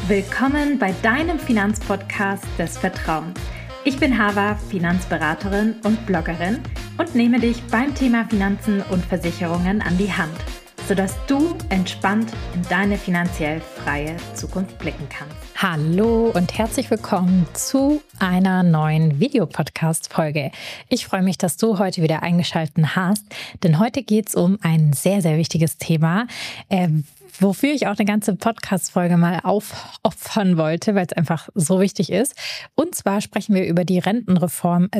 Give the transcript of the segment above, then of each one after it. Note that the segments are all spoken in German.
Willkommen bei deinem Finanzpodcast des Vertrauens. Ich bin Hava, Finanzberaterin und Bloggerin und nehme dich beim Thema Finanzen und Versicherungen an die Hand, sodass du entspannt in deine finanziell freie Zukunft blicken kannst. Hallo und herzlich willkommen zu einer neuen Videopodcast-Folge. Ich freue mich, dass du heute wieder eingeschaltet hast, denn heute geht es um ein sehr, sehr wichtiges Thema, wofür ich auch eine ganze Podcast-Folge mal aufopfern wollte, weil es einfach so wichtig ist. Und zwar sprechen wir über die Rentenreform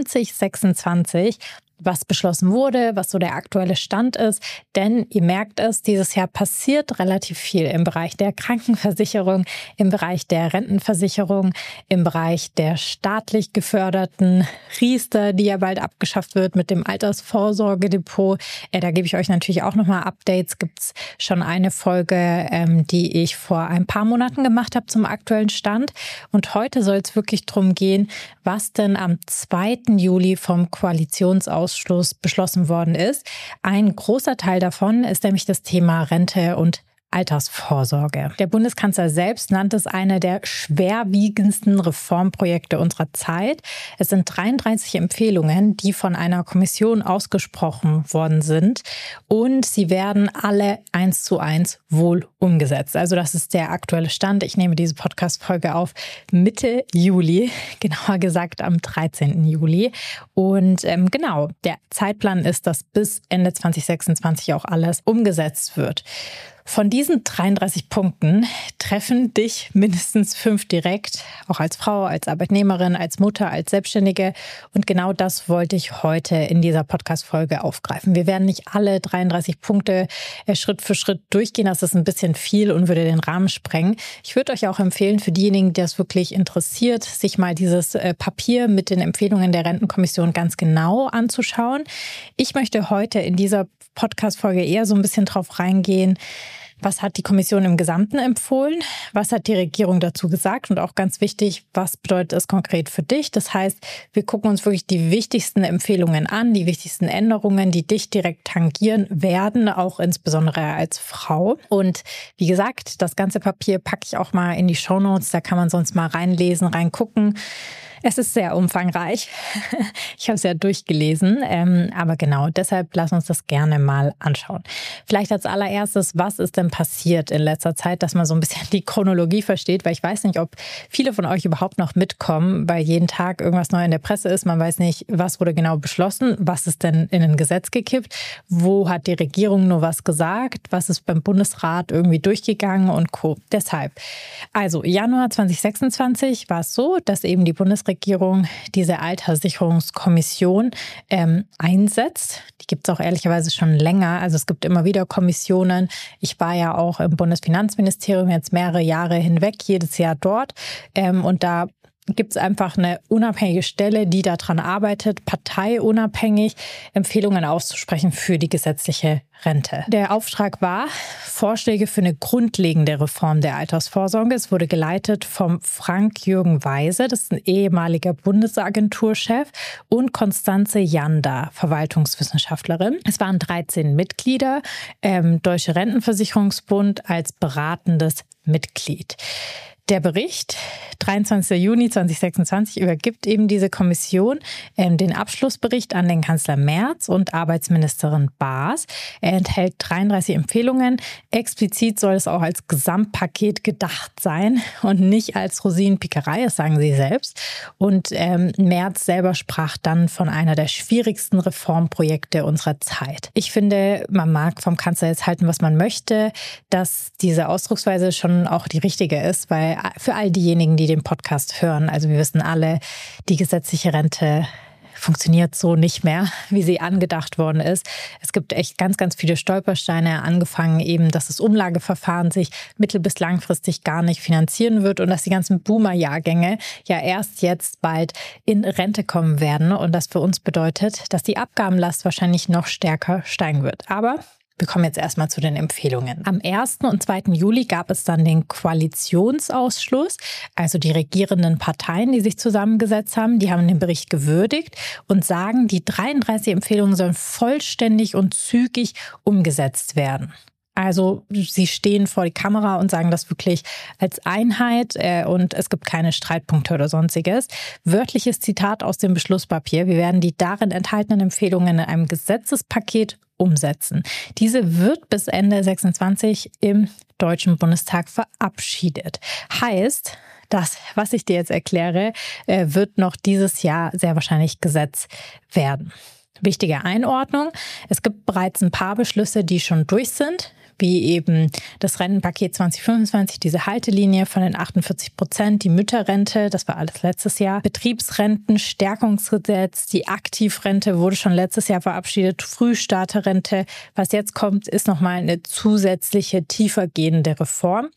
2026, was beschlossen wurde, was so der aktuelle Stand ist. Denn ihr merkt es, dieses Jahr passiert relativ viel im Bereich der Krankenversicherung, im Bereich der Rentenversicherung, im Bereich der staatlich geförderten Riester, die ja bald abgeschafft wird mit dem Altersvorsorgedepot. Da gebe ich euch natürlich auch nochmal Updates. Gibt es schon eine Folge, die ich vor ein paar Monaten gemacht habe zum aktuellen Stand. Und heute soll es wirklich darum gehen, was denn am 2. Juli vom Koalitionsausschuss beschlossen worden ist. Ein großer Teil davon ist nämlich das Thema Rente und Altersvorsorge. Der Bundeskanzler selbst nannte es eine der schwerwiegendsten Reformprojekte unserer Zeit. Es sind 33 Empfehlungen, die von einer Kommission ausgesprochen worden sind und sie werden alle 1:1 wohl umgesetzt. Also das ist der aktuelle Stand. Ich nehme diese Podcast-Folge auf Mitte Juli, genauer gesagt am 13. Juli. Und genau, der Zeitplan ist, dass bis Ende 2026 auch alles umgesetzt wird. Von diesen 33 Punkten treffen dich mindestens 5 direkt, auch als Frau, als Arbeitnehmerin, als Mutter, als Selbstständige. Und genau das wollte ich heute in dieser Podcast-Folge aufgreifen. Wir werden nicht alle 33 Punkte Schritt für Schritt durchgehen. Das ist ein bisschen viel und würde den Rahmen sprengen. Ich würde euch auch empfehlen, für diejenigen, die das wirklich interessiert, sich mal dieses Papier mit den Empfehlungen der Rentenkommission ganz genau anzuschauen. Ich möchte heute in dieser Podcast-Folge eher so ein bisschen drauf reingehen, was hat die Kommission im Gesamten empfohlen? Was hat die Regierung dazu gesagt? Und auch ganz wichtig, was bedeutet es konkret für dich? Das heißt, wir gucken uns wirklich die wichtigsten Empfehlungen an, die wichtigsten Änderungen, die dich direkt tangieren werden, auch insbesondere als Frau. Und wie gesagt, das ganze Papier packe ich auch mal in die Shownotes. Da kann man sonst mal reinlesen, reingucken. Es ist sehr umfangreich. Ich habe es ja durchgelesen, aber genau, deshalb lass uns das gerne mal anschauen. Vielleicht als allererstes, was ist denn passiert in letzter Zeit, dass man so ein bisschen die Chronologie versteht, weil ich weiß nicht, ob viele von euch überhaupt noch mitkommen, weil jeden Tag irgendwas neu in der Presse ist. Man weiß nicht, was wurde genau beschlossen, was ist denn in ein Gesetz gekippt, wo hat die Regierung nur was gesagt, was ist beim Bundesrat irgendwie durchgegangen und Co. Deshalb, also Januar 2026 war es so, dass eben die Bundesregierung diese Alterssicherungskommission einsetzt. Die gibt es auch ehrlicherweise schon länger. Also es gibt immer wieder Kommissionen. Ich war ja auch im Bundesfinanzministerium jetzt mehrere Jahre hinweg, jedes Jahr dort. Und da gibt es einfach eine unabhängige Stelle, die daran arbeitet, parteiunabhängig Empfehlungen auszusprechen für die gesetzliche Rente. Der Auftrag war, Vorschläge für eine grundlegende Reform der Altersvorsorge. Es wurde geleitet vom Frank-Jürgen Weise, das ist ein ehemaliger Bundesagenturchef, und Constanze Janda, Verwaltungswissenschaftlerin. Es waren 13 Mitglieder, Deutsche Rentenversicherungsbund als beratendes Mitglied. Der Bericht, 23. Juni 2026, übergibt eben diese Kommission den Abschlussbericht an den Kanzler Merz und Arbeitsministerin Baas. Er enthält 33 Empfehlungen. Explizit soll es auch als Gesamtpaket gedacht sein und nicht als Rosinenpickerei, das sagen sie selbst. Und Merz selber sprach dann von einer der schwierigsten Reformprojekte unserer Zeit. Ich finde, man mag vom Kanzler jetzt halten, was man möchte, dass diese Ausdrucksweise schon auch die richtige ist, weil für all diejenigen, die den Podcast hören, also wir wissen alle, die gesetzliche Rente funktioniert so nicht mehr, wie sie angedacht worden ist. Es gibt echt ganz, ganz viele Stolpersteine, angefangen eben, dass das Umlageverfahren sich mittel- bis langfristig gar nicht finanzieren wird und dass die ganzen Boomer-Jahrgänge ja erst jetzt bald in Rente kommen werden und das für uns bedeutet, dass die Abgabenlast wahrscheinlich noch stärker steigen wird. Aber wir kommen jetzt erstmal zu den Empfehlungen. Am 1. und 2. Juli gab es dann den Koalitionsausschluss, also die regierenden Parteien, die sich zusammengesetzt haben. Die haben den Bericht gewürdigt und sagen, die 33 Empfehlungen sollen vollständig und zügig umgesetzt werden. Also sie stehen vor die Kamera und sagen das wirklich als Einheit und es gibt keine Streitpunkte oder sonstiges. Wörtliches Zitat aus dem Beschlusspapier. Wir werden die darin enthaltenen Empfehlungen in einem Gesetzespaket umsetzen. Diese wird bis Ende 2026 im Deutschen Bundestag verabschiedet. Heißt, das, was ich dir jetzt erkläre, wird noch dieses Jahr sehr wahrscheinlich Gesetz werden. Wichtige Einordnung. Es gibt bereits ein paar Beschlüsse, die schon durch sind, wie eben das Rentenpaket 2025, diese Haltelinie von den 48%, die Mütterrente, das war alles letztes Jahr, Betriebsrentenstärkungsgesetz, die Aktivrente wurde schon letztes Jahr verabschiedet, Frühstarterrente. Was jetzt kommt, ist nochmal eine zusätzliche, tiefergehende Reform.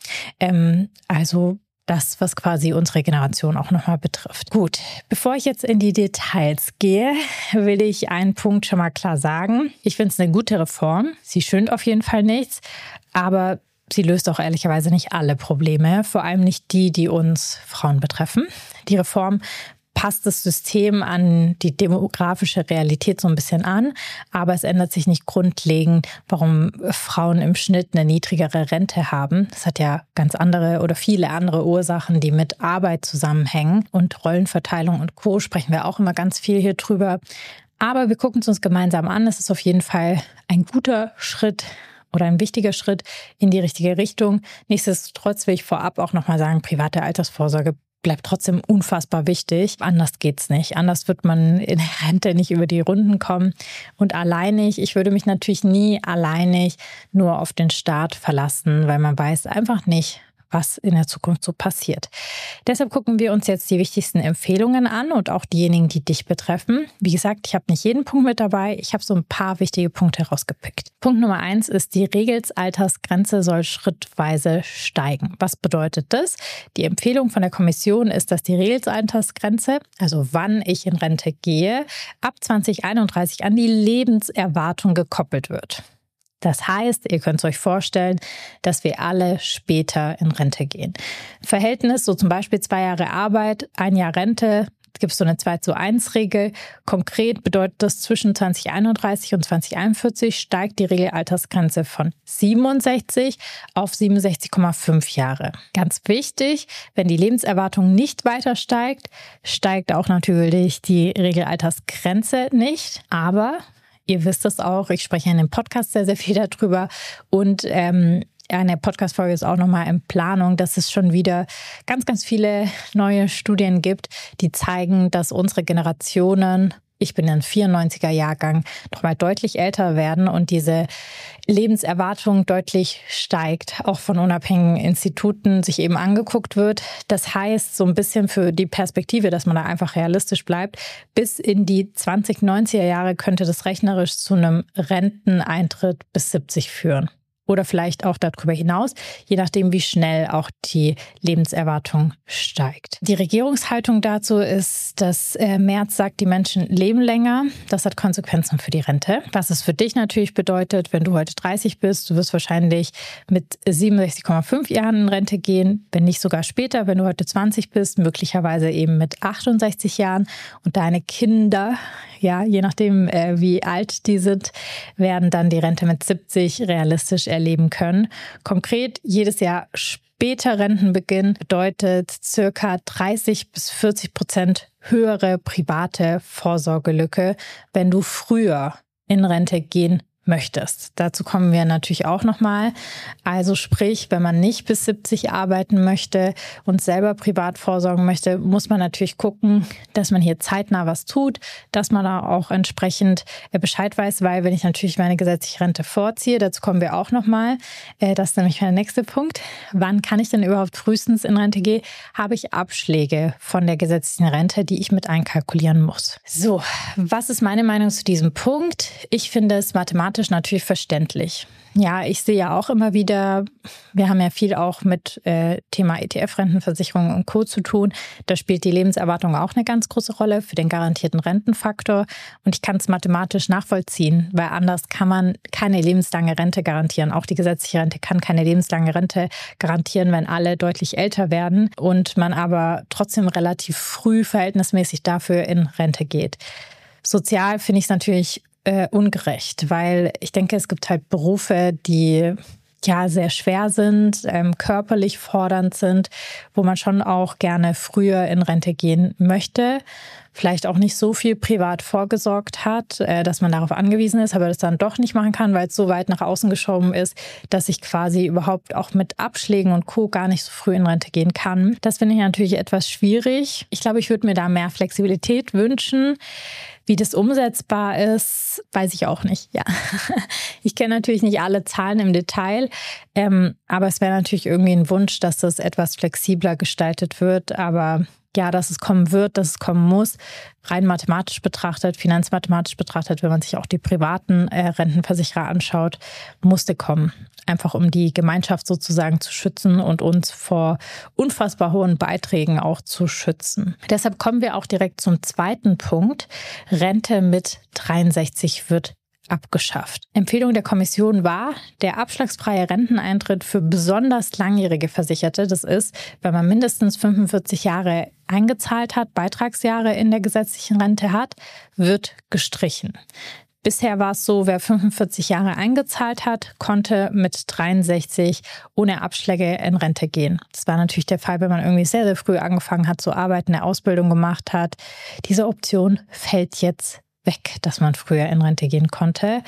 Also das, was quasi unsere Generation auch nochmal betrifft. Gut, bevor ich jetzt in die Details gehe, will ich einen Punkt schon mal klar sagen. Ich finde es eine gute Reform. Sie schönt auf jeden Fall nichts, aber sie löst auch ehrlicherweise nicht alle Probleme, vor allem nicht die, die uns Frauen betreffen. Die Reform passt das System an die demografische Realität so ein bisschen an, aber es ändert sich nicht grundlegend, warum Frauen im Schnitt eine niedrigere Rente haben. Das hat ja ganz andere oder viele andere Ursachen, die mit Arbeit zusammenhängen, und Rollenverteilung und Co. sprechen wir auch immer ganz viel hier drüber. Aber wir gucken es uns gemeinsam an. Es ist auf jeden Fall ein guter Schritt oder ein wichtiger Schritt in die richtige Richtung. Nichtsdestotrotz will ich vorab auch nochmal sagen, private Altersvorsorge bleibt trotzdem unfassbar wichtig. Anders geht's nicht. Anders wird man in der Rente nicht über die Runden kommen. Und alleinig, ich würde mich natürlich nie alleinig nur auf den Staat verlassen, weil man weiß einfach nicht, was in der Zukunft so passiert. Deshalb gucken wir uns jetzt die wichtigsten Empfehlungen an und auch diejenigen, die dich betreffen. Wie gesagt, ich habe nicht jeden Punkt mit dabei. Ich habe so ein paar wichtige Punkte rausgepickt. Punkt Nummer 1 ist, die Regelsaltersgrenze soll schrittweise steigen. Was bedeutet das? Die Empfehlung von der Kommission ist, dass die Regelsaltersgrenze, also wann ich in Rente gehe, ab 2031 an die Lebenserwartung gekoppelt wird. Das heißt, ihr könnt es euch vorstellen, dass wir alle später in Rente gehen. Verhältnis, so zum Beispiel 2 Jahre Arbeit, 1 Jahr Rente, gibt es so eine 2:1-Regel. Konkret bedeutet das, zwischen 2031 und 2041 steigt die Regelaltersgrenze von 67 auf 67,5 Jahre. Ganz wichtig, wenn die Lebenserwartung nicht weiter steigt, steigt auch natürlich die Regelaltersgrenze nicht, aber ihr wisst es auch, ich spreche in dem Podcast sehr, sehr viel darüber und eine Podcast-Folge ist auch nochmal in Planung, dass es schon wieder ganz, ganz viele neue Studien gibt, die zeigen, dass unsere Generationen, ich bin ein 94er-Jahrgang, nochmal deutlich älter werden und diese Lebenserwartung deutlich steigt, auch von unabhängigen Instituten sich eben angeguckt wird. Das heißt, so ein bisschen für die Perspektive, dass man da einfach realistisch bleibt, bis in die 2090er Jahre könnte das rechnerisch zu einem Renteneintritt bis 70 führen. Oder vielleicht auch darüber hinaus, je nachdem, wie schnell auch die Lebenserwartung steigt. Die Regierungshaltung dazu ist, dass Merz sagt, die Menschen leben länger. Das hat Konsequenzen für die Rente. Was es für dich natürlich bedeutet, wenn du heute 30 bist, du wirst wahrscheinlich mit 67,5 Jahren in Rente gehen, wenn nicht sogar später, wenn du heute 20 bist, möglicherweise eben mit 68 Jahren. Und deine Kinder, ja, je nachdem, wie alt die sind, werden dann die Rente mit 70 realistisch erleben können. Konkret, jedes Jahr später Rentenbeginn bedeutet circa 30-40% höhere private Vorsorgelücke, wenn du früher in Rente gehen möchtest. Dazu kommen wir natürlich auch nochmal. Also sprich, wenn man nicht bis 70 arbeiten möchte und selber privat vorsorgen möchte, muss man natürlich gucken, dass man hier zeitnah was tut, dass man da auch entsprechend Bescheid weiß, weil wenn ich natürlich meine gesetzliche Rente vorziehe, dazu kommen wir auch nochmal, das ist nämlich mein nächster Punkt, wann kann ich denn überhaupt frühestens in Rente gehen, habe ich Abschläge von der gesetzlichen Rente, die ich mit einkalkulieren muss. So, was ist meine Meinung zu diesem Punkt? Ich finde es mathematisch natürlich verständlich. Ja, ich sehe ja auch immer wieder, wir haben ja viel auch mit Thema ETF-Rentenversicherung und Co. zu tun. Da spielt die Lebenserwartung auch eine ganz große Rolle für den garantierten Rentenfaktor. Und ich kann es mathematisch nachvollziehen, weil anders kann man keine lebenslange Rente garantieren. Auch die gesetzliche Rente kann keine lebenslange Rente garantieren, wenn alle deutlich älter werden und man aber trotzdem relativ früh verhältnismäßig dafür in Rente geht. Sozial finde ich es natürlich ungerecht, weil ich denke, es gibt halt Berufe, die sehr schwer sind, körperlich fordernd sind, wo man schon auch gerne früher in Rente gehen möchte, vielleicht auch nicht so viel privat vorgesorgt hat, dass man darauf angewiesen ist, aber das dann doch nicht machen kann, weil es so weit nach außen geschoben ist, dass ich quasi überhaupt auch mit Abschlägen und Co. gar nicht so früh in Rente gehen kann. Das finde ich natürlich etwas schwierig. Ich glaube, ich würde mir da mehr Flexibilität wünschen. Wie das umsetzbar ist, weiß ich auch nicht. Ja, ich kenne natürlich nicht alle Zahlen im Detail, aber es wäre natürlich irgendwie ein Wunsch, dass das etwas flexibler gestaltet wird. Aber ja, dass es kommen wird, dass es kommen muss, rein mathematisch betrachtet, finanzmathematisch betrachtet, wenn man sich auch die privaten Rentenversicherer anschaut, musste kommen. Einfach um die Gemeinschaft sozusagen zu schützen und uns vor unfassbar hohen Beiträgen auch zu schützen. Deshalb kommen wir auch direkt zum zweiten Punkt. Rente mit 63 wird abgeschafft. Empfehlung der Kommission war, der abschlagsfreie Renteneintritt für besonders langjährige Versicherte, das ist, wenn man mindestens 45 Jahre eingezahlt hat, Beitragsjahre in der gesetzlichen Rente hat, wird gestrichen. Bisher war es so, wer 45 Jahre eingezahlt hat, konnte mit 63 ohne Abschläge in Rente gehen. Das war natürlich der Fall, wenn man irgendwie sehr, sehr früh angefangen hat zu arbeiten, eine Ausbildung gemacht hat. Diese Option fällt jetzt weg, dass man früher in Rente gehen konnte.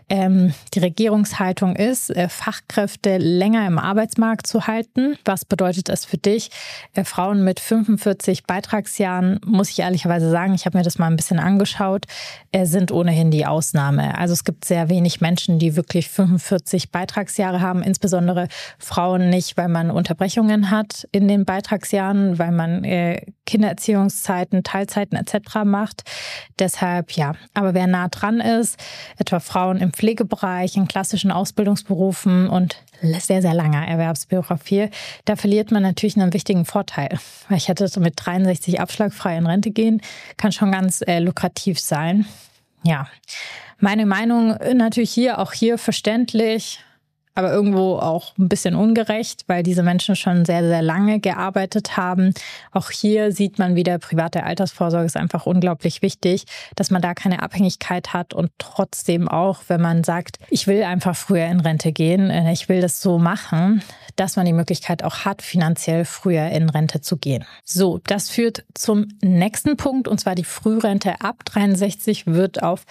Die Regierungshaltung ist, Fachkräfte länger im Arbeitsmarkt zu halten. Was bedeutet das für dich? Frauen mit 45 Beitragsjahren, muss ich ehrlicherweise sagen, ich habe mir das mal ein bisschen angeschaut, sind ohnehin die Ausnahme. Also es gibt sehr wenig Menschen, die wirklich 45 Beitragsjahre haben, insbesondere Frauen nicht, weil man Unterbrechungen hat in den Beitragsjahren, weil man Kindererziehungszeiten, Teilzeiten etc. macht. Deshalb ja, aber wer nah dran ist, etwa Frauen im Pflegebereich, in klassischen Ausbildungsberufen und sehr, sehr langer Erwerbsbiografie, da verliert man natürlich einen wichtigen Vorteil. Weil ich hätte so mit 63 abschlagfrei in Rente gehen, kann schon ganz lukrativ sein. Ja, meine Meinung natürlich hier verständlich, aber irgendwo auch ein bisschen ungerecht, weil diese Menschen schon sehr, sehr lange gearbeitet haben. Auch hier sieht man wieder, private Altersvorsorge ist einfach unglaublich wichtig, dass man da keine Abhängigkeit hat und trotzdem auch, wenn man sagt, ich will einfach früher in Rente gehen, ich will das so machen, dass man die Möglichkeit auch hat, finanziell früher in Rente zu gehen. So, das führt zum nächsten Punkt, und zwar die Frührente ab 63 wird auf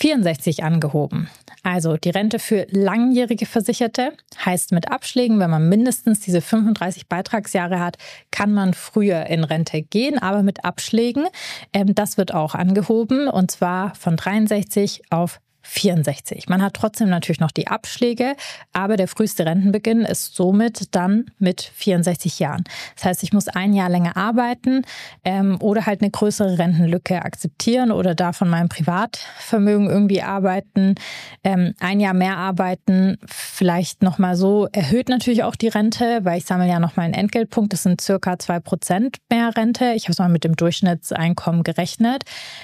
64 angehoben. Also die Rente für langjährige Versicherte heißt mit Abschlägen, wenn man mindestens diese 35 Beitragsjahre hat, kann man früher in Rente gehen, aber mit Abschlägen. Das wird auch angehoben, und zwar von 63 auf 64. Man hat trotzdem natürlich noch die Abschläge, aber der früheste Rentenbeginn ist somit dann mit 64 Jahren. Das heißt, ich muss ein Jahr länger arbeiten oder halt eine größere Rentenlücke akzeptieren oder da von meinem Privatvermögen irgendwie arbeiten. Ein Jahr mehr arbeiten, vielleicht nochmal so, erhöht natürlich auch die Rente, weil ich sammle ja nochmal einen Entgeltpunkt. Das sind circa 2% mehr Rente. Ich habe es mal mit dem Durchschnittseinkommen gerechnet,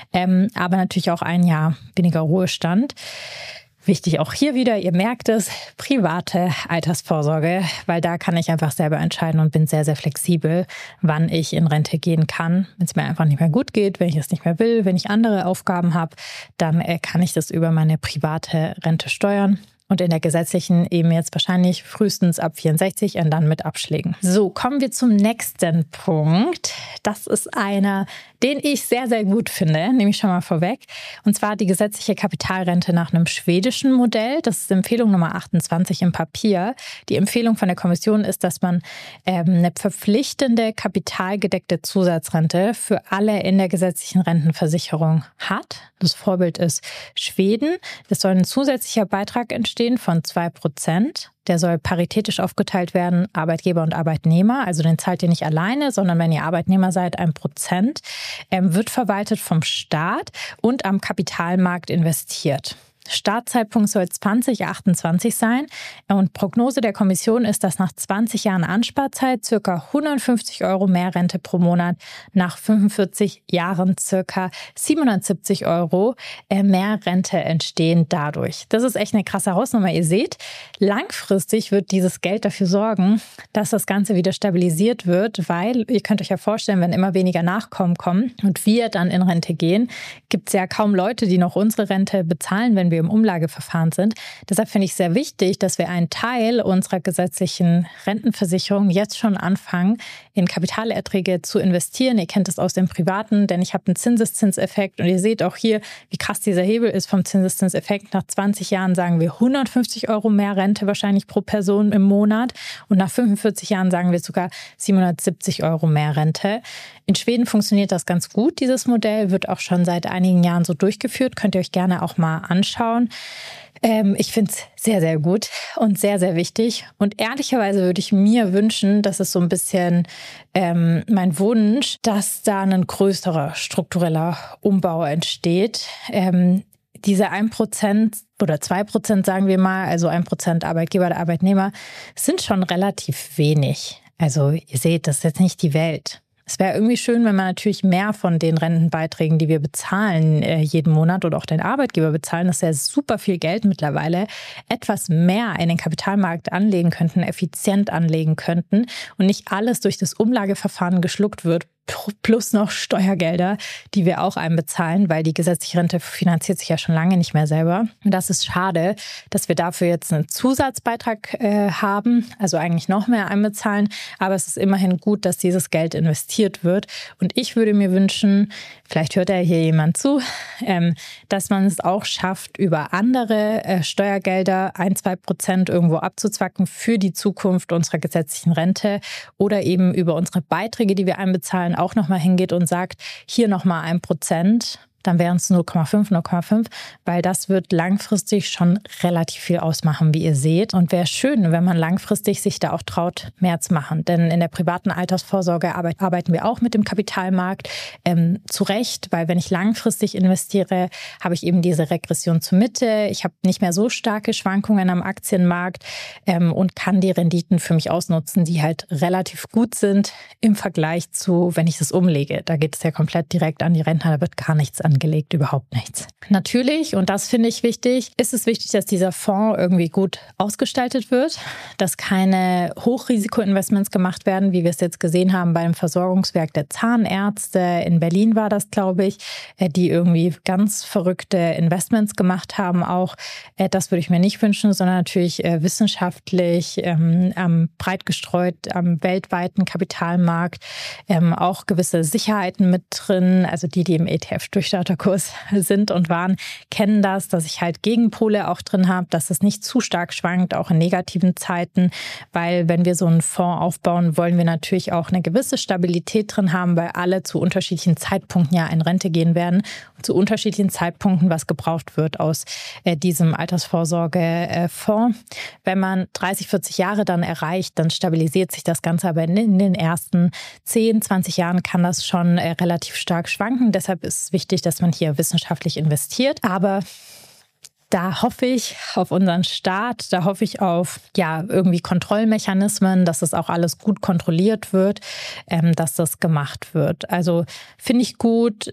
aber natürlich auch ein Jahr weniger Ruhestand. Wichtig auch hier wieder, ihr merkt es, private Altersvorsorge, weil da kann ich einfach selber entscheiden und bin sehr, sehr flexibel, wann ich in Rente gehen kann. Wenn es mir einfach nicht mehr gut geht, wenn ich es nicht mehr will, wenn ich andere Aufgaben habe, dann kann ich das über meine private Rente steuern. Und in der gesetzlichen eben jetzt wahrscheinlich frühestens ab 64 und dann mit Abschlägen. So, kommen wir zum nächsten Punkt. Das ist einer, den ich sehr, sehr gut finde, nehme ich schon mal vorweg. Und zwar die gesetzliche Kapitalrente nach einem schwedischen Modell. Das ist Empfehlung Nummer 28 im Papier. Die Empfehlung von der Kommission ist, dass man eine verpflichtende kapitalgedeckte Zusatzrente für alle in der gesetzlichen Rentenversicherung hat. Das Vorbild ist Schweden. Es soll ein zusätzlicher Beitrag entstehen von 2%. Der soll paritätisch aufgeteilt werden, Arbeitgeber und Arbeitnehmer. Also den zahlt ihr nicht alleine, sondern wenn ihr Arbeitnehmer seid, 1%. Wird verwaltet vom Staat und am Kapitalmarkt investiert. Startzeitpunkt soll 2028 sein und Prognose der Kommission ist, dass nach 20 Jahren Ansparzeit ca. 150 € mehr Rente pro Monat, nach 45 Jahren ca. 770 € mehr Rente entstehen dadurch. Das ist echt eine krasse Hausnummer. Ihr seht, langfristig wird dieses Geld dafür sorgen, dass das Ganze wieder stabilisiert wird, weil ihr könnt euch ja vorstellen, wenn immer weniger Nachkommen kommen und wir dann in Rente gehen, gibt es ja kaum Leute, die noch unsere Rente bezahlen, wenn wir wir im Umlageverfahren sind. Deshalb finde ich sehr wichtig, dass wir einen Teil unserer gesetzlichen Rentenversicherung jetzt schon anfangen, in Kapitalerträge zu investieren. Ihr kennt es aus dem Privaten, denn ich habe einen Zinseszinseffekt und ihr seht auch hier, wie krass dieser Hebel ist vom Zinseszinseffekt. Nach 20 Jahren sagen wir 150 € mehr Rente wahrscheinlich pro Person im Monat und nach 45 Jahren sagen wir sogar 770 € mehr Rente. In Schweden funktioniert das ganz gut, dieses Modell, wird auch schon seit einigen Jahren so durchgeführt. Könnt ihr euch gerne auch mal anschauen. Ich finde es sehr, sehr gut und sehr, sehr wichtig. Und ehrlicherweise würde ich mir wünschen, das ist so ein bisschen mein Wunsch, dass da ein größerer struktureller Umbau entsteht. Diese 1% oder 2%, sagen wir mal, also 1% Arbeitgeber oder Arbeitnehmer, sind schon relativ wenig. Also ihr seht, das ist jetzt nicht die Welt. Es wäre irgendwie schön, wenn man natürlich mehr von den Rentenbeiträgen, die wir bezahlen, jeden Monat oder auch den Arbeitgeber bezahlen, das ist ja super viel Geld mittlerweile, etwas mehr in den Kapitalmarkt anlegen könnten, effizient anlegen könnten und nicht alles durch das Umlageverfahren geschluckt wird, plus noch Steuergelder, die wir auch einbezahlen, weil die gesetzliche Rente finanziert sich ja schon lange nicht mehr selber. Und das ist schade, dass wir dafür jetzt einen Zusatzbeitrag haben, also eigentlich noch mehr einbezahlen. Aber es ist immerhin gut, dass dieses Geld investiert wird. Und ich würde mir wünschen, vielleicht hört ja hier jemand zu, dass man es auch schafft, über andere Steuergelder 1-2% irgendwo abzuzwacken für die Zukunft unserer gesetzlichen Rente oder eben über unsere Beiträge, die wir einbezahlen, auch nochmal hingeht und sagt, hier nochmal 1%, dann wären es 0,5, weil das wird langfristig schon relativ viel ausmachen, wie ihr seht. Und wäre schön, wenn man langfristig sich da auch traut, mehr zu machen. Denn in der privaten Altersvorsorge arbeiten wir auch mit dem Kapitalmarkt zu Recht, weil wenn ich langfristig investiere, habe ich eben diese Regression zur Mitte. Ich habe nicht mehr so starke Schwankungen am Aktienmarkt und kann die Renditen für mich ausnutzen, die halt relativ gut sind im Vergleich zu, wenn ich das umlege. Da geht es ja komplett direkt an die Rentner, da wird gar nichts angelegt, überhaupt nichts. Natürlich, und das finde ich wichtig, ist es wichtig, dass dieser Fonds irgendwie gut ausgestaltet wird, dass keine Hochrisikoinvestments gemacht werden, wie wir es jetzt gesehen haben beim Versorgungswerk der Zahnärzte. In Berlin war das, glaube ich, die irgendwie ganz verrückte Investments gemacht haben auch. Das würde ich mir nicht wünschen, sondern natürlich wissenschaftlich, breit gestreut am weltweiten Kapitalmarkt, auch gewisse Sicherheiten mit drin, also die im ETF-Durchstarterkurs sind und waren, kennen das, dass ich halt Gegenpole auch drin habe, dass es nicht zu stark schwankt, auch in negativen Zeiten, weil wenn wir so einen Fonds aufbauen, wollen wir natürlich auch eine gewisse Stabilität drin haben, weil alle zu unterschiedlichen Zeitpunkten ja in Rente gehen werden und zu unterschiedlichen Zeitpunkten, was gebraucht wird aus diesem Altersvorsorgefonds. Wenn man 30, 40 Jahre dann erreicht, dann stabilisiert sich das Ganze, aber in den ersten 10, 20 Jahren kann das schon relativ stark schwanken. Deshalb ist es wichtig, dass man hier wissenschaftlich investiert. Aber da hoffe ich auf unseren Staat, da hoffe ich auf irgendwie Kontrollmechanismen, dass das auch alles gut kontrolliert wird, dass das gemacht wird. Also finde ich gut,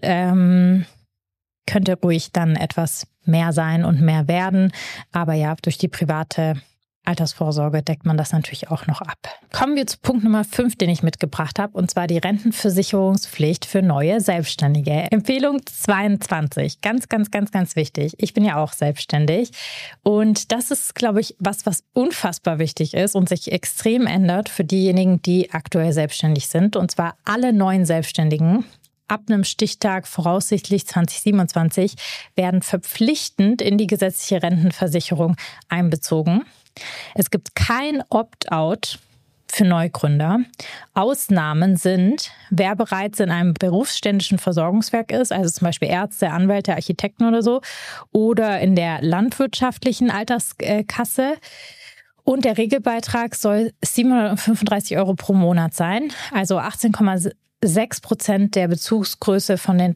könnte ruhig dann etwas mehr sein und mehr werden. Aber ja, durch die private Altersvorsorge deckt man das natürlich auch noch ab. Kommen wir zu Punkt Nummer 5, den ich mitgebracht habe, und zwar die Rentenversicherungspflicht für neue Selbstständige. Empfehlung 22. Ganz, ganz, ganz, ganz wichtig. Ich bin ja auch selbstständig und das ist, glaube ich, was unfassbar wichtig ist und sich extrem ändert für diejenigen, die aktuell selbstständig sind, und zwar alle neuen Selbstständigen. Ab einem Stichtag voraussichtlich 2027 werden verpflichtend in die gesetzliche Rentenversicherung einbezogen. Es gibt kein Opt-out für Neugründer. Ausnahmen sind, wer bereits in einem berufsständischen Versorgungswerk ist, also zum Beispiel Ärzte, Anwälte, Architekten oder so, oder in der landwirtschaftlichen Alterskasse. Und der Regelbeitrag soll 735 € pro Monat sein, also 18,6% der Bezugsgröße von den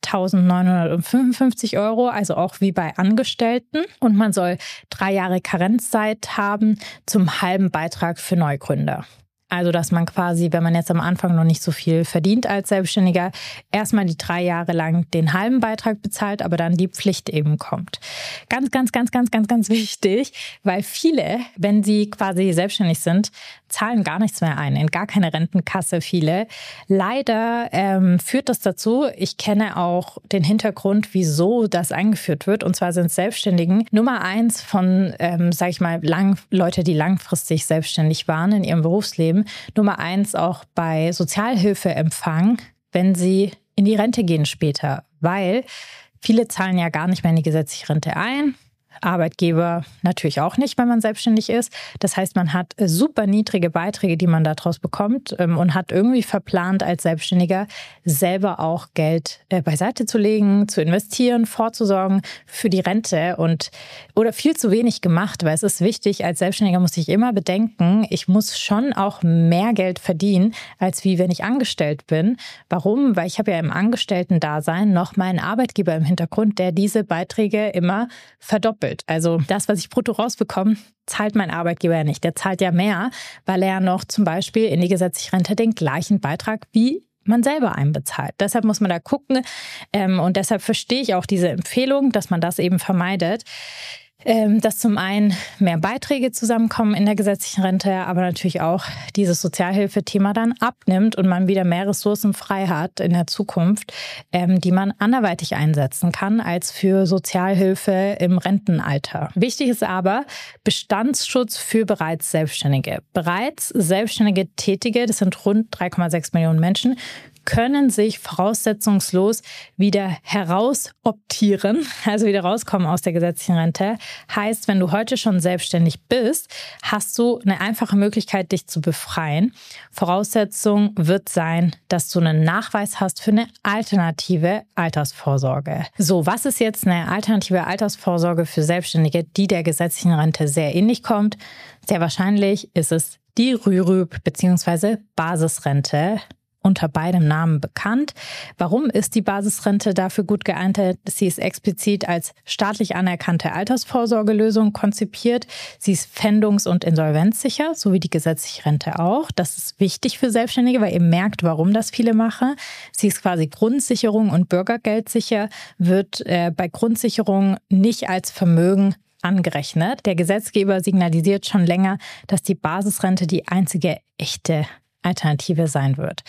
3.955 €, also auch wie bei Angestellten. Und man soll 3 Jahre Karenzzeit haben zum halben Beitrag für Neugründer. Also, dass man quasi, wenn man jetzt am Anfang noch nicht so viel verdient als Selbstständiger, erstmal die 3 Jahre lang den halben Beitrag bezahlt, aber dann die Pflicht eben kommt. Ganz, ganz, ganz, ganz, ganz, ganz wichtig, weil viele, wenn sie quasi selbstständig sind, zahlen gar nichts mehr ein, in gar keine Rentenkasse viele. Leider führt das dazu, ich kenne auch den Hintergrund, wieso das eingeführt wird. Und zwar sind Selbstständigen Nummer 1 von, sage ich mal, Leute, die langfristig selbstständig waren in ihrem Berufsleben. Nummer 1 auch bei Sozialhilfeempfang, wenn sie in die Rente gehen später. Weil viele zahlen ja gar nicht mehr in die gesetzliche Rente ein. Arbeitgeber natürlich auch nicht, wenn man selbstständig ist. Das heißt, man hat super niedrige Beiträge, die man daraus bekommt und hat irgendwie verplant als Selbstständiger selber auch Geld beiseite zu legen, zu investieren, vorzusorgen für die Rente oder viel zu wenig gemacht, weil es ist wichtig, als Selbstständiger muss ich immer bedenken, ich muss schon auch mehr Geld verdienen, als wie wenn ich angestellt bin. Warum? Weil ich habe ja im Angestellten-Dasein noch meinen Arbeitgeber im Hintergrund, der diese Beiträge immer verdoppelt. Also das, was ich brutto rausbekomme, zahlt mein Arbeitgeber ja nicht. Der zahlt ja mehr, weil er noch zum Beispiel in die gesetzliche Rente den gleichen Beitrag wie man selber einbezahlt. Deshalb muss man da gucken und deshalb verstehe ich auch diese Empfehlung, dass man das eben vermeidet. Dass zum einen mehr Beiträge zusammenkommen in der gesetzlichen Rente, aber natürlich auch dieses Sozialhilfethema dann abnimmt und man wieder mehr Ressourcen frei hat in der Zukunft, die man anderweitig einsetzen kann als für Sozialhilfe im Rentenalter. Wichtig ist aber Bestandsschutz für bereits Selbstständige. Bereits selbstständige Tätige, das sind rund 3,6 Millionen Menschen, können sich voraussetzungslos wieder herausoptieren, also wieder rauskommen aus der gesetzlichen Rente. Heißt, wenn du heute schon selbstständig bist, hast du eine einfache Möglichkeit, dich zu befreien. Voraussetzung wird sein, dass du einen Nachweis hast für eine alternative Altersvorsorge. So, was ist jetzt eine alternative Altersvorsorge für Selbstständige, die der gesetzlichen Rente sehr ähnlich kommt? Sehr wahrscheinlich ist es die Rürup bzw. Basisrente, unter beidem Namen bekannt. Warum ist die Basisrente dafür gut geeignet? Sie ist explizit als staatlich anerkannte Altersvorsorgelösung konzipiert. Sie ist pfändungs- und insolvenzsicher, so wie die gesetzliche Rente auch. Das ist wichtig für Selbstständige, weil ihr merkt, warum das viele machen. Sie ist quasi Grundsicherung und bürgergeldsicher, wird bei Grundsicherung nicht als Vermögen angerechnet. Der Gesetzgeber signalisiert schon länger, dass die Basisrente die einzige echte Alternative sein wird.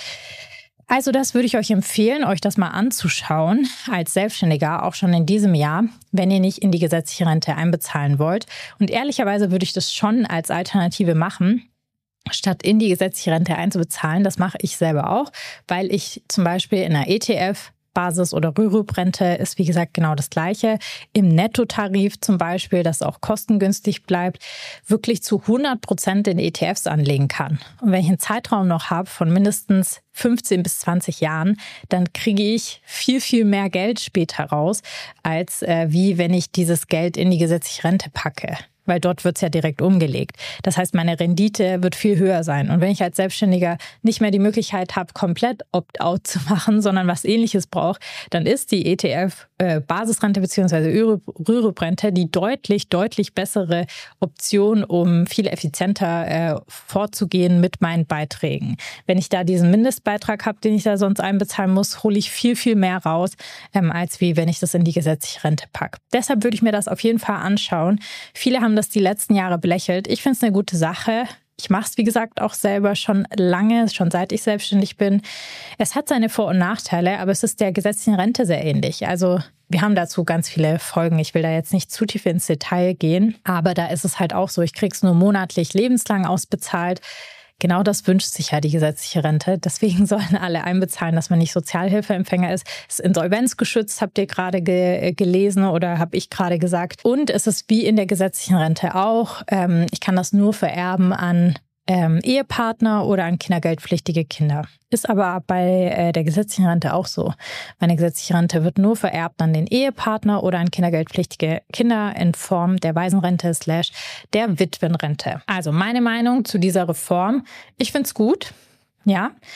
Also das würde ich euch empfehlen, euch das mal anzuschauen als Selbstständiger, auch schon in diesem Jahr, wenn ihr nicht in die gesetzliche Rente einbezahlen wollt. Und ehrlicherweise würde ich das schon als Alternative machen, statt in die gesetzliche Rente einzubezahlen. Das mache ich selber auch, weil ich zum Beispiel in einer ETF Basis- oder Rürup-Rente ist, wie gesagt, genau das Gleiche. Im Nettotarif zum Beispiel, das auch kostengünstig bleibt, wirklich zu 100% in ETFs anlegen kann. Und wenn ich einen Zeitraum noch habe von mindestens 15 bis 20 Jahren, dann kriege ich viel, viel mehr Geld später raus, als wie wenn ich dieses Geld in die gesetzliche Rente packe. Weil dort wird es ja direkt umgelegt. Das heißt, meine Rendite wird viel höher sein. Und wenn ich als Selbstständiger nicht mehr die Möglichkeit habe, komplett Opt-out zu machen, sondern was Ähnliches brauche, dann ist die ETF-Basisrente bzw. Rürup-Rente die deutlich, deutlich bessere Option, um viel effizienter vorzugehen mit meinen Beiträgen. Wenn ich da diesen Mindestbeitrag habe, den ich da sonst einbezahlen muss, hole ich viel, viel mehr raus, als wie wenn ich das in die gesetzliche Rente packe. Deshalb würde ich mir das auf jeden Fall anschauen. Viele haben das die letzten Jahre belächelt. Ich finde es eine gute Sache. Ich mache es, wie gesagt, auch selber schon lange, schon seit ich selbstständig bin. Es hat seine Vor- und Nachteile, aber es ist der gesetzlichen Rente sehr ähnlich. Also wir haben dazu ganz viele Folgen. Ich will da jetzt nicht zu tief ins Detail gehen, aber da ist es halt auch so, ich kriege es nur monatlich lebenslang ausbezahlt. Genau das wünscht sich ja die gesetzliche Rente. Deswegen sollen alle einbezahlen, dass man nicht Sozialhilfeempfänger ist. Es ist insolvenzgeschützt, habt ihr gerade gelesen oder habe ich gerade gesagt. Und es ist wie in der gesetzlichen Rente auch. Ich kann das nur vererben an Ehepartner oder an kindergeldpflichtige Kinder. Ist aber bei der gesetzlichen Rente auch so. Meine gesetzliche Rente wird nur vererbt an den Ehepartner oder an kindergeldpflichtige Kinder in Form der Waisenrente / der Witwenrente. Also meine Meinung zu dieser Reform. Ich finde es gut. Ja.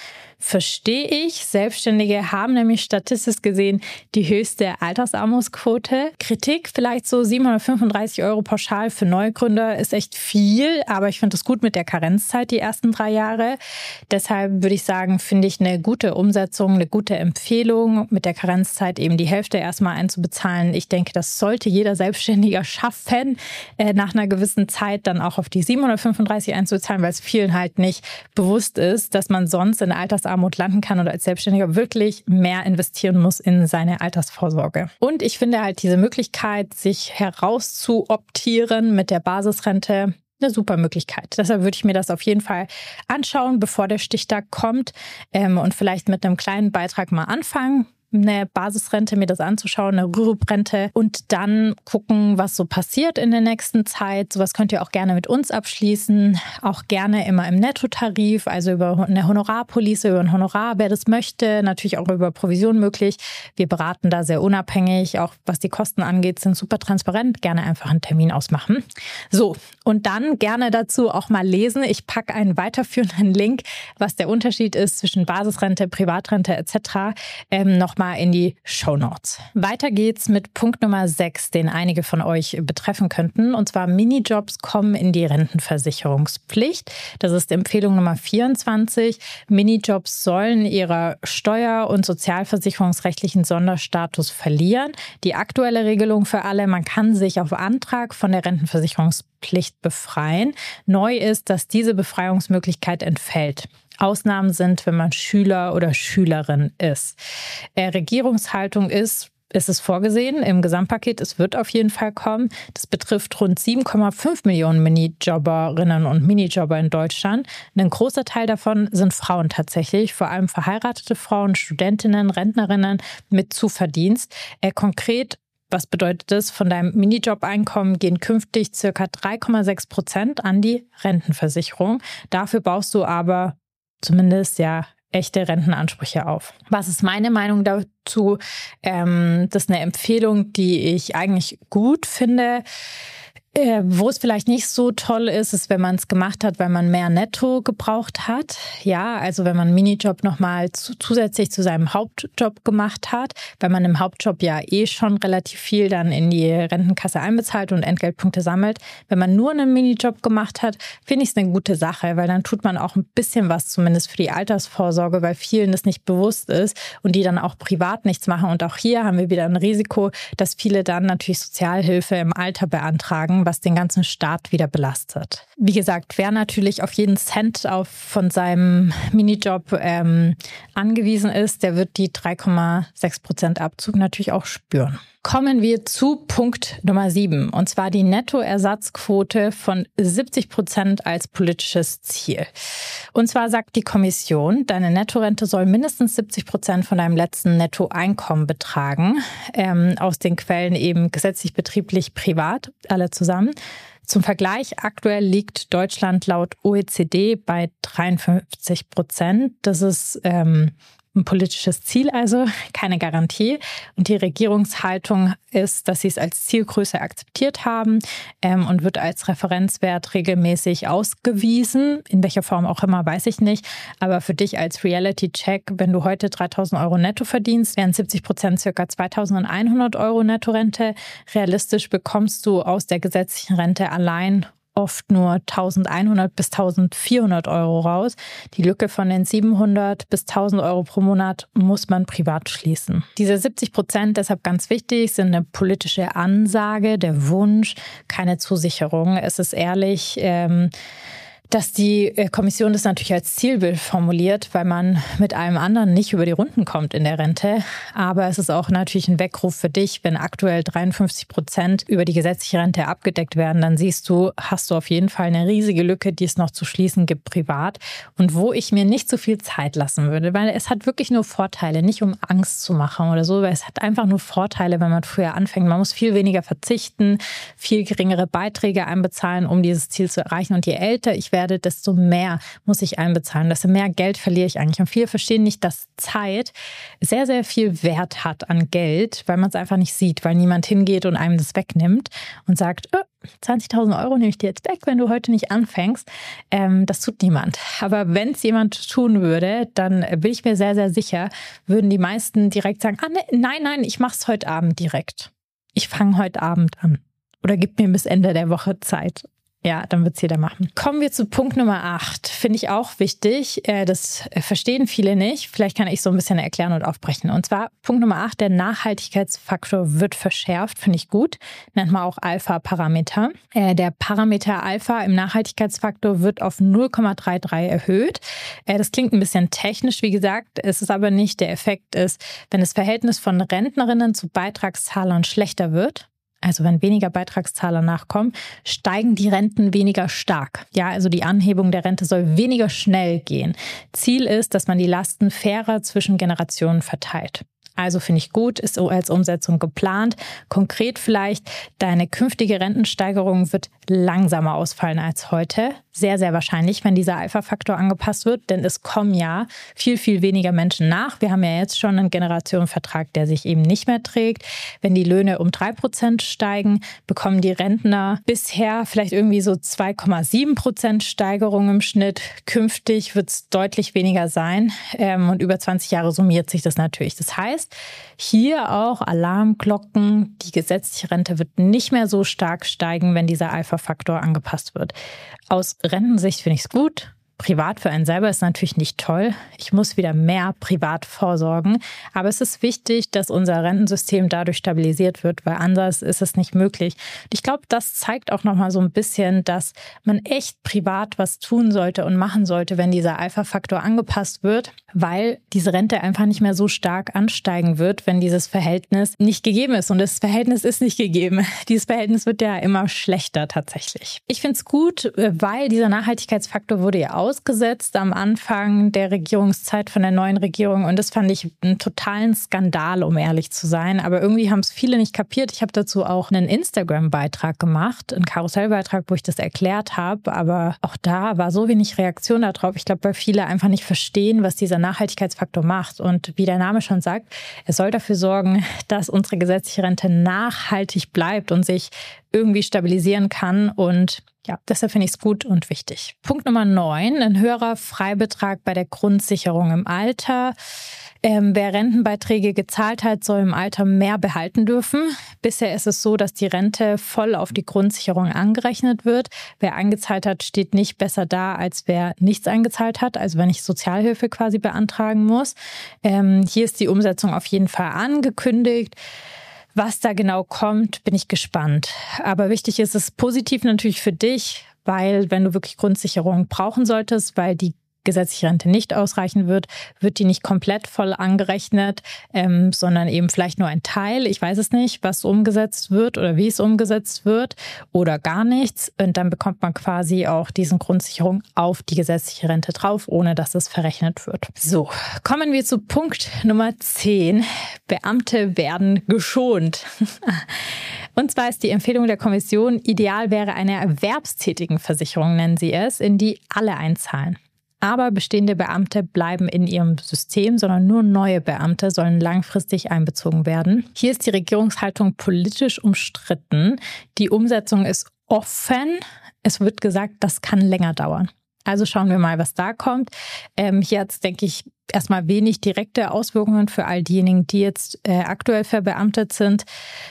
Verstehe ich. Selbstständige haben nämlich statistisch gesehen die höchste Altersarmutsquote. Kritik, vielleicht so 735 € pauschal für Neugründer ist echt viel, aber ich finde es gut mit der Karenzzeit die ersten 3 Jahre. Deshalb würde ich sagen, finde ich eine gute Umsetzung, eine gute Empfehlung, mit der Karenzzeit eben die Hälfte erstmal einzubezahlen. Ich denke, das sollte jeder Selbstständiger schaffen, nach einer gewissen Zeit dann auch auf die 735 einzuzahlen, weil es vielen halt nicht bewusst ist, dass man sonst in Altersarmut landen kann und als Selbstständiger wirklich mehr investieren muss in seine Altersvorsorge. Und ich finde halt diese Möglichkeit, sich herauszuoptieren mit der Basisrente, eine super Möglichkeit. Deshalb würde ich mir das auf jeden Fall anschauen, bevor der Stichtag kommt, und vielleicht mit einem kleinen Beitrag mal anfangen, eine Basisrente, mir das anzuschauen, eine Rürup-Rente und dann gucken, was so passiert in der nächsten Zeit. Sowas könnt ihr auch gerne mit uns abschließen, auch gerne immer im Nettotarif, also über eine Honorarpolice, über ein Honorar, wer das möchte, natürlich auch über Provision möglich. Wir beraten da sehr unabhängig, auch was die Kosten angeht, sind super transparent, gerne einfach einen Termin ausmachen. So, und dann gerne dazu auch mal lesen. Ich packe einen weiterführenden Link, was der Unterschied ist zwischen Basisrente, Privatrente etc. Nochmal in die Shownotes. Weiter geht's mit Punkt Nummer 6, den einige von euch betreffen könnten. Und zwar Minijobs kommen in die Rentenversicherungspflicht. Das ist Empfehlung Nummer 24. Minijobs sollen ihrer steuer- und sozialversicherungsrechtlichen Sonderstatus verlieren. Die aktuelle Regelung für alle, man kann sich auf Antrag von der Rentenversicherungspflicht befreien. Neu ist, dass diese Befreiungsmöglichkeit entfällt. Ausnahmen sind, wenn man Schüler oder Schülerin ist. Regierungshaltung ist, es ist vorgesehen im Gesamtpaket, es wird auf jeden Fall kommen. Das betrifft rund 7,5 Millionen Minijobberinnen und Minijobber in Deutschland. Ein großer Teil davon sind Frauen tatsächlich, vor allem verheiratete Frauen, Studentinnen, Rentnerinnen mit Zuverdienst. Konkret, was bedeutet das? Von deinem Minijob-Einkommen gehen künftig ca. 3,6% an die Rentenversicherung. Dafür baust du aber zumindest ja echte Rentenansprüche auf. Was ist meine Meinung dazu? Das ist eine Empfehlung, die ich eigentlich gut finde. Wo es vielleicht nicht so toll ist, ist, wenn man es gemacht hat, weil man mehr Netto gebraucht hat. Ja, also wenn man einen Minijob nochmal zusätzlich zu seinem Hauptjob gemacht hat, weil man im Hauptjob ja schon relativ viel dann in die Rentenkasse einbezahlt und Entgeltpunkte sammelt. Wenn man nur einen Minijob gemacht hat, finde ich es eine gute Sache, weil dann tut man auch ein bisschen was zumindest für die Altersvorsorge, weil vielen das nicht bewusst ist und die dann auch privat nichts machen. Und auch hier haben wir wieder ein Risiko, dass viele dann natürlich Sozialhilfe im Alter beantragen, was den ganzen Staat wieder belastet. Wie gesagt, wer natürlich auf jeden Cent von seinem Minijob angewiesen ist, der wird die 3,6% Abzug natürlich auch spüren. Kommen wir zu Punkt Nummer 7, und zwar die Nettoersatzquote von 70% als politisches Ziel. Und zwar sagt die Kommission, deine Nettorente soll mindestens 70% von deinem letzten Nettoeinkommen betragen, aus den Quellen eben gesetzlich, betrieblich, privat, alle zusammen. Zum Vergleich, aktuell liegt Deutschland laut OECD bei 53%. Das ist ein politisches Ziel, also keine Garantie. Und die Regierungshaltung ist, dass sie es als Zielgröße akzeptiert haben und wird als Referenzwert regelmäßig ausgewiesen. In welcher Form auch immer, weiß ich nicht. Aber für dich als Reality-Check, wenn du heute 3.000 € netto verdienst, wären 70% ca. 2.100 € Nettorente. Realistisch bekommst du aus der gesetzlichen Rente allein oft nur 1.100 bis 1.400 € raus. Die Lücke von den 700 bis 1.000 € pro Monat muss man privat schließen. Diese 70%, deshalb ganz wichtig, sind eine politische Ansage, der Wunsch, keine Zusicherung. Es ist ehrlich, dass die Kommission das natürlich als Zielbild formuliert, weil man mit allem anderen nicht über die Runden kommt in der Rente. Aber es ist auch natürlich ein Weckruf für dich, wenn aktuell 53% über die gesetzliche Rente abgedeckt werden, dann hast du auf jeden Fall eine riesige Lücke, die es noch zu schließen gibt privat. Und wo ich mir nicht so viel Zeit lassen würde, weil es hat wirklich nur Vorteile, nicht um Angst zu machen oder so, weil es hat einfach nur Vorteile, wenn man früher anfängt. Man muss viel weniger verzichten, viel geringere Beiträge einbezahlen, um dieses Ziel zu erreichen. Und je älter ich werde, desto mehr muss ich einbezahlen, desto mehr Geld verliere ich eigentlich. Und viele verstehen nicht, dass Zeit sehr, sehr viel Wert hat an Geld, weil man es einfach nicht sieht, weil niemand hingeht und einem das wegnimmt und sagt, 20.000 Euro nehme ich dir jetzt weg, wenn du heute nicht anfängst. Das tut niemand. Aber wenn es jemand tun würde, dann bin ich mir sehr, sehr sicher, würden die meisten direkt sagen, nein, ich mache es heute Abend direkt. Ich fange heute Abend an. Oder gib mir bis Ende der Woche Zeit. Ja, dann wird es jeder machen. Kommen wir zu Punkt Nummer 8. Finde ich auch wichtig. Das verstehen viele nicht. Vielleicht kann ich so ein bisschen erklären und aufbrechen. Und zwar Punkt Nummer 8, der Nachhaltigkeitsfaktor wird verschärft. Finde ich gut. Nennt man auch Alpha-Parameter. Der Parameter Alpha im Nachhaltigkeitsfaktor wird auf 0,33 erhöht. Das klingt ein bisschen technisch, wie gesagt. Es ist aber nicht. Der Effekt ist, wenn das Verhältnis von Rentnerinnen zu Beitragszahlern schlechter wird, also wenn weniger Beitragszahler nachkommen, steigen die Renten weniger stark. Ja, also die Anhebung der Rente soll weniger schnell gehen. Ziel ist, dass man die Lasten fairer zwischen Generationen verteilt. Also finde ich gut, ist so als Umsetzung geplant. Konkret vielleicht, deine künftige Rentensteigerung wird langsamer ausfallen als heute. Sehr, sehr wahrscheinlich, wenn dieser Alpha-Faktor angepasst wird, denn es kommen ja viel, viel weniger Menschen nach. Wir haben ja jetzt schon einen Generationenvertrag, der sich eben nicht mehr trägt. Wenn die Löhne um 3% steigen, bekommen die Rentner bisher vielleicht irgendwie so 2,7% Steigerung im Schnitt. Künftig wird es deutlich weniger sein und über 20 Jahre summiert sich das natürlich. Das heißt, hier auch Alarmglocken, die gesetzliche Rente wird nicht mehr so stark steigen, wenn dieser Alpha-Faktor angepasst wird. Aus Rentensicht finde ich es gut. Privat für einen selber ist natürlich nicht toll. Ich muss wieder mehr privat vorsorgen. Aber es ist wichtig, dass unser Rentensystem dadurch stabilisiert wird, weil anders ist es nicht möglich. Und ich glaube, das zeigt auch nochmal so ein bisschen, dass man echt privat was tun sollte und machen sollte, wenn dieser Alpha-Faktor angepasst wird, weil diese Rente einfach nicht mehr so stark ansteigen wird, wenn dieses Verhältnis nicht gegeben ist. Und das Verhältnis ist nicht gegeben. Dieses Verhältnis wird ja immer schlechter tatsächlich. Ich finde es gut, weil dieser Nachhaltigkeitsfaktor wurde ja ausgesetzt am Anfang der Regierungszeit von der neuen Regierung. Und das fand ich einen totalen Skandal, um ehrlich zu sein. Aber irgendwie haben es viele nicht kapiert. Ich habe dazu auch einen Instagram-Beitrag gemacht, einen Karussellbeitrag, wo ich das erklärt habe. Aber auch da war so wenig Reaktion darauf. Ich glaube, weil viele einfach nicht verstehen, was dieser Nachhaltigkeitsfaktor macht. Und wie der Name schon sagt, er soll dafür sorgen, dass unsere gesetzliche Rente nachhaltig bleibt und sich irgendwie stabilisieren kann. Und ja, deshalb finde ich es gut und wichtig. Punkt Nummer 9, ein höherer Freibetrag bei der Grundsicherung im Alter. Wer Rentenbeiträge gezahlt hat, soll im Alter mehr behalten dürfen. Bisher ist es so, dass die Rente voll auf die Grundsicherung angerechnet wird. Wer eingezahlt hat, steht nicht besser da, als wer nichts eingezahlt hat. Also wenn ich Sozialhilfe quasi beantragen muss. Hier ist die Umsetzung auf jeden Fall angekündigt. Was da genau kommt, bin ich gespannt. Aber wichtig ist es positiv natürlich für dich, weil wenn du wirklich Grundsicherung brauchen solltest, weil die gesetzliche Rente nicht ausreichen wird die nicht komplett voll angerechnet, sondern eben vielleicht nur ein Teil. Ich weiß es nicht, was umgesetzt wird oder wie es umgesetzt wird oder gar nichts. Und dann bekommt man quasi auch diesen Grundsicherung auf die gesetzliche Rente drauf, ohne dass es verrechnet wird. So, kommen wir zu Punkt Nummer 10. Beamte werden geschont. Und zwar ist die Empfehlung der Kommission, ideal wäre eine Erwerbstätigenversicherung, nennen sie es, in die alle einzahlen. Aber bestehende Beamte bleiben in ihrem System, sondern nur neue Beamte sollen langfristig einbezogen werden. Hier ist die Regierungshaltung politisch umstritten. Die Umsetzung ist offen. Es wird gesagt, das kann länger dauern. Also schauen wir mal, was da kommt. Hier hat es, denke ich, erstmal wenig direkte Auswirkungen für all diejenigen, die jetzt aktuell verbeamtet sind.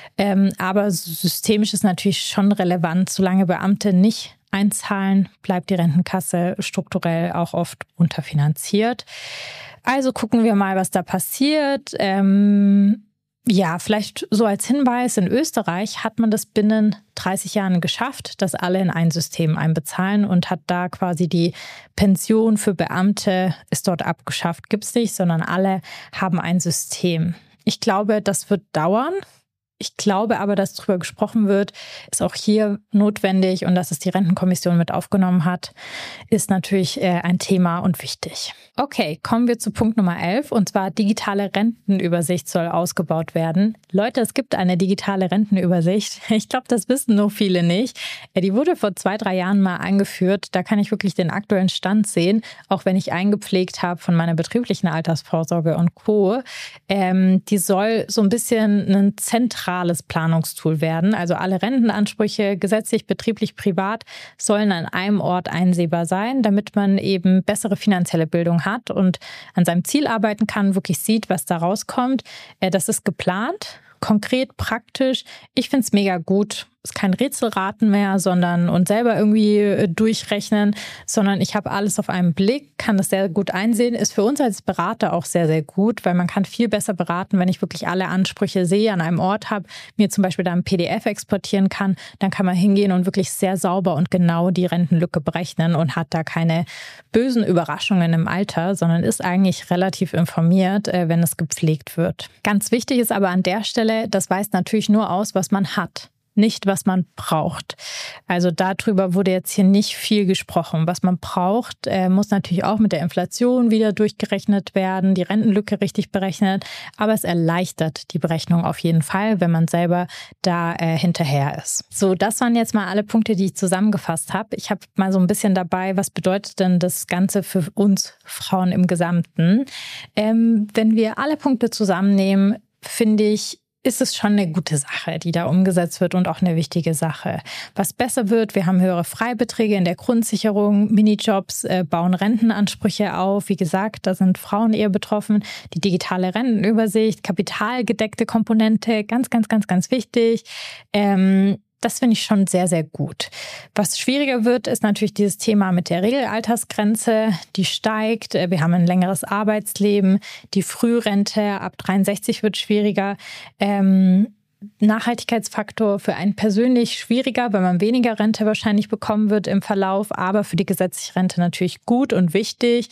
Aber systemisch ist natürlich schon relevant, solange Beamte nicht einzahlen, bleibt die Rentenkasse strukturell auch oft unterfinanziert. Also gucken wir mal, was da passiert. Ja, vielleicht so als Hinweis, in Österreich hat man das binnen 30 Jahren geschafft, dass alle in ein System einbezahlen und hat da quasi die Pension für Beamte ist dort abgeschafft. Gibt es nicht, sondern alle haben ein System. Ich glaube, das wird dauern. Ich glaube aber, dass darüber gesprochen wird, ist auch hier notwendig und dass es die Rentenkommission mit aufgenommen hat, ist natürlich ein Thema und wichtig. Okay, kommen wir zu Punkt Nummer 11 und zwar digitale Rentenübersicht soll ausgebaut werden. Leute, es gibt eine digitale Rentenübersicht. Ich glaube, das wissen nur viele nicht. Die wurde vor 2-3 Jahren mal eingeführt. Da kann ich wirklich den aktuellen Stand sehen, auch wenn ich eingepflegt habe von meiner betrieblichen Altersvorsorge und Co. Die soll so ein bisschen einen zentralen zentrales Planungstool werden. Also alle Rentenansprüche, gesetzlich, betrieblich, privat, sollen an einem Ort einsehbar sein, damit man eben bessere finanzielle Bildung hat und an seinem Ziel arbeiten kann, wirklich sieht, was da rauskommt. Das ist geplant. Konkret, praktisch. Ich finde es mega gut. Ist kein Rätselraten mehr, und selber irgendwie durchrechnen, sondern ich habe alles auf einen Blick, kann das sehr gut einsehen. Ist für uns als Berater auch sehr, sehr gut, weil man kann viel besser beraten, wenn ich wirklich alle Ansprüche sehe, an einem Ort habe, mir zum Beispiel da ein PDF exportieren kann, dann kann man hingehen und wirklich sehr sauber und genau die Rentenlücke berechnen und hat da keine bösen Überraschungen im Alter, sondern ist eigentlich relativ informiert, wenn es gepflegt wird. Ganz wichtig ist aber an der Stelle, das weist natürlich nur aus, was man hat. Nicht, was man braucht. Also darüber wurde jetzt hier nicht viel gesprochen. Was man braucht, muss natürlich auch mit der Inflation wieder durchgerechnet werden, die Rentenlücke richtig berechnet, aber es erleichtert die Berechnung auf jeden Fall, wenn man selber da hinterher ist. So, das waren jetzt mal alle Punkte, die ich zusammengefasst habe. Ich habe mal so ein bisschen dabei, was bedeutet denn das Ganze für uns Frauen im Gesamten? Wenn wir alle Punkte zusammennehmen, finde ich, ist es schon eine gute Sache, die da umgesetzt wird und auch eine wichtige Sache. Was besser wird, wir haben höhere Freibeträge in der Grundsicherung, Minijobs bauen Rentenansprüche auf. Wie gesagt, da sind Frauen eher betroffen. Die digitale Rentenübersicht, kapitalgedeckte Komponente, ganz, ganz, ganz, ganz wichtig. Das finde ich schon sehr, sehr gut. Was schwieriger wird, ist natürlich dieses Thema mit der Regelaltersgrenze. Die steigt. Wir haben ein längeres Arbeitsleben. Die Frührente ab 63 wird schwieriger. Nachhaltigkeitsfaktor für einen persönlich schwieriger, weil man weniger Rente wahrscheinlich bekommen wird im Verlauf, aber für die gesetzliche Rente natürlich gut und wichtig.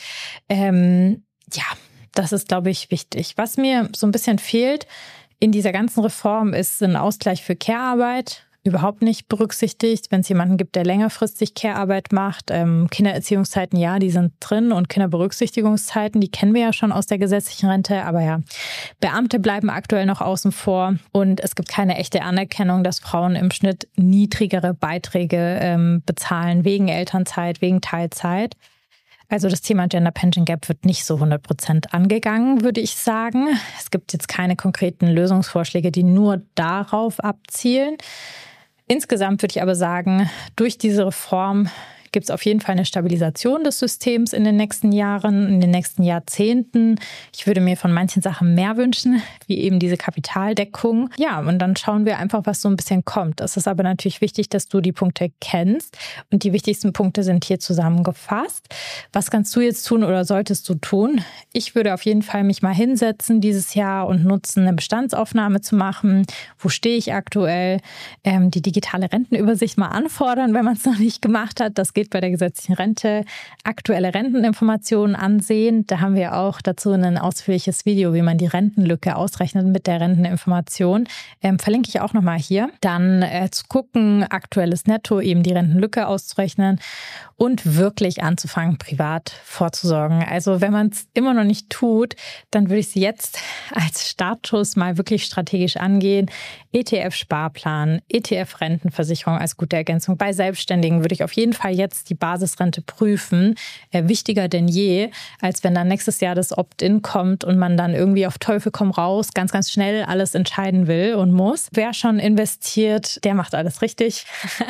Das ist, glaube ich, wichtig. Was mir so ein bisschen fehlt in dieser ganzen Reform ist ein Ausgleich für Care-Arbeit. Überhaupt nicht berücksichtigt, wenn es jemanden gibt, der längerfristig Care-Arbeit macht. Kindererziehungszeiten, ja, die sind drin und Kinderberücksichtigungszeiten, die kennen wir ja schon aus der gesetzlichen Rente. Aber ja, Beamte bleiben aktuell noch außen vor und es gibt keine echte Anerkennung, dass Frauen im Schnitt niedrigere Beiträge bezahlen wegen Elternzeit, wegen Teilzeit. Also das Thema Gender Pension Gap wird nicht so 100% angegangen, würde ich sagen. Es gibt jetzt keine konkreten Lösungsvorschläge, die nur darauf abzielen. Insgesamt würde ich aber sagen, durch diese Reform gibt es auf jeden Fall eine Stabilisation des Systems in den nächsten Jahren, in den nächsten Jahrzehnten. Ich würde mir von manchen Sachen mehr wünschen, wie eben diese Kapitaldeckung. Ja, und dann schauen wir einfach, was so ein bisschen kommt. Es ist aber natürlich wichtig, dass du die Punkte kennst. Und die wichtigsten Punkte sind hier zusammengefasst. Was kannst du jetzt tun oder solltest du tun? Ich würde auf jeden Fall mich mal hinsetzen dieses Jahr und nutzen, eine Bestandsaufnahme zu machen. Wo stehe ich aktuell? Die digitale Rentenübersicht mal anfordern, wenn man es noch nicht gemacht hat. Das geht bei der gesetzlichen Rente. Aktuelle Renteninformationen ansehen. Da haben wir auch dazu ein ausführliches Video, wie man die Rentenlücke ausrechnet mit der Renteninformation. Verlinke ich auch nochmal hier. Dann zu gucken, aktuelles Netto, eben die Rentenlücke auszurechnen und wirklich anzufangen, privat vorzusorgen. Also wenn man es immer noch nicht tut, dann würde ich es jetzt als Startschuss mal wirklich strategisch angehen. ETF-Sparplan, ETF-Rentenversicherung als gute Ergänzung. Bei Selbstständigen würde ich auf jeden Fall jetzt die Basisrente prüfen. Wichtiger denn je, als wenn dann nächstes Jahr das Opt-in kommt und man dann irgendwie auf Teufel komm raus ganz, ganz schnell alles entscheiden will und muss. Wer schon investiert, der macht alles richtig.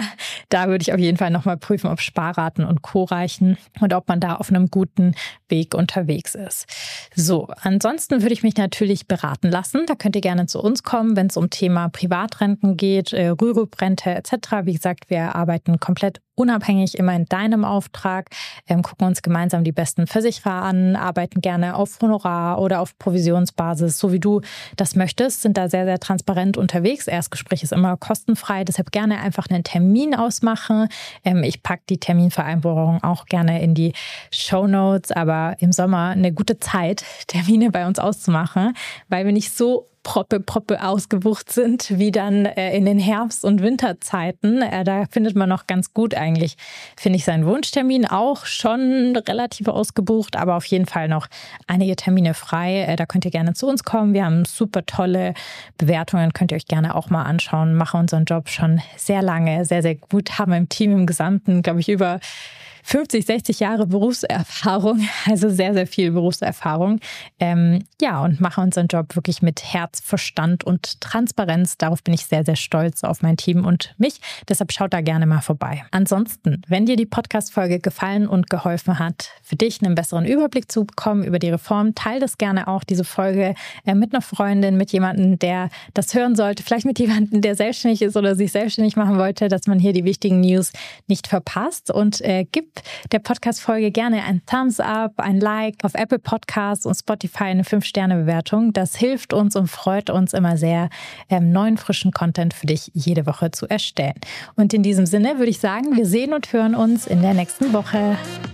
Da würde ich auf jeden Fall nochmal prüfen, ob Sparraten und Co. reichen und ob man da auf einem guten Weg unterwegs ist. So, ansonsten würde ich mich natürlich beraten lassen. Da könnt ihr gerne zu uns kommen, wenn es um Thema Privatrenten geht, Rürup-Rente etc. Wie gesagt, wir arbeiten komplett unabhängig, immer in deinem Auftrag, gucken uns gemeinsam die besten Versicherer an, arbeiten gerne auf Honorar oder auf Provisionsbasis, so wie du das möchtest, sind da sehr, sehr transparent unterwegs. Erstgespräch ist immer kostenfrei, deshalb gerne einfach einen Termin ausmachen. Ich packe die Terminvereinbarung auch gerne in die Shownotes, aber im Sommer eine gute Zeit, Termine bei uns auszumachen, weil wir nicht so proppe ausgebucht sind, wie dann in den Herbst- und Winterzeiten. Da findet man noch ganz gut eigentlich, finde ich, seinen Wunschtermin auch schon relativ ausgebucht, aber auf jeden Fall noch einige Termine frei. Da könnt ihr gerne zu uns kommen. Wir haben super tolle Bewertungen, könnt ihr euch gerne auch mal anschauen. Machen unseren Job schon sehr lange, sehr, sehr gut. Haben im Team im Gesamten, glaube ich, über 50, 60 Jahre Berufserfahrung, also sehr, sehr viel Berufserfahrung. Und mache unseren Job wirklich mit Herz, Verstand und Transparenz. Darauf bin ich sehr, sehr stolz auf mein Team und mich. Deshalb schaut da gerne mal vorbei. Ansonsten, wenn dir die Podcast-Folge gefallen und geholfen hat, für dich einen besseren Überblick zu bekommen über die Reform, teile das gerne auch, diese Folge, mit einer Freundin, mit jemandem, der das hören sollte, vielleicht mit jemandem, der selbstständig ist oder sich selbstständig machen wollte, dass man hier die wichtigen News nicht verpasst. Und gib der Podcast-Folge gerne ein Thumbs up, ein Like auf Apple Podcasts und Spotify, eine 5-Sterne-Bewertung. Das hilft uns und freut uns immer sehr, neuen, frischen Content für dich jede Woche zu erstellen. Und in diesem Sinne würde ich sagen, wir sehen und hören uns in der nächsten Woche.